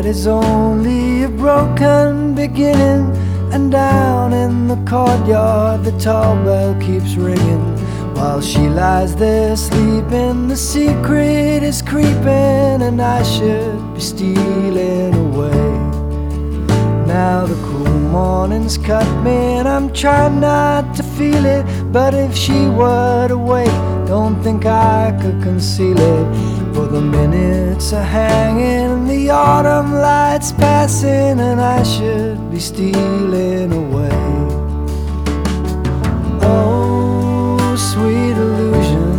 night is only a broken beginning, and down in the courtyard the tall bell keeps ringing. While she lies there sleeping, the secret is creeping, and I should be stealing away. Now the cool mornings cut me and I'm trying not to feel it, but if she were to wake, don't think I could conceal it. For the minutes are hanging, the autumn lights passing, and I should be stealing away. Oh, sweet illusion,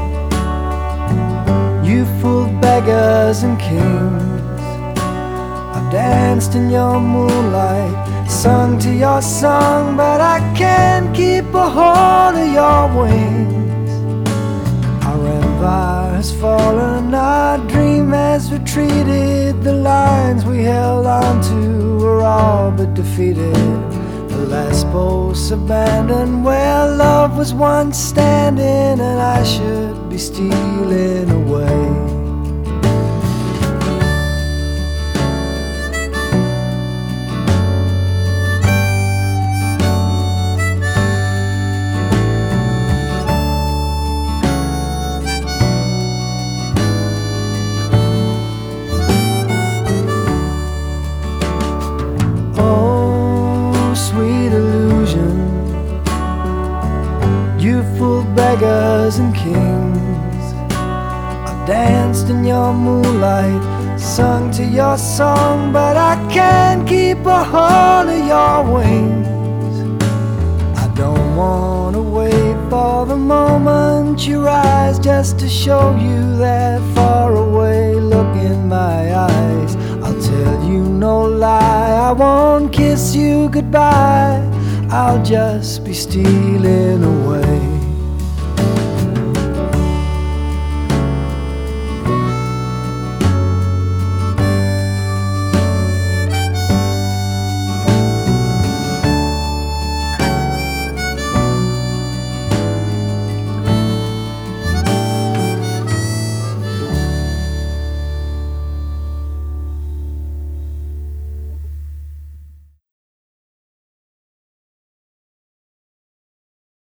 you fooled beggars and kings. I've danced in your moonlight, sung to your song, but I can't keep a hold of your wings. Our empire has fallen, our dream has retreated. The lines we held on to were all but defeated. The last posts abandoned where love was once standing, and I should be stealing away. You fooled beggars and kings. I've danced in your moonlight, sung to your song, but I can't keep a hold of your wings. I don't want to wait for the moment you rise, just to show you that far away look in my eyes. I'll tell you no lie, I won't kiss you goodbye, I'll just be stealing away.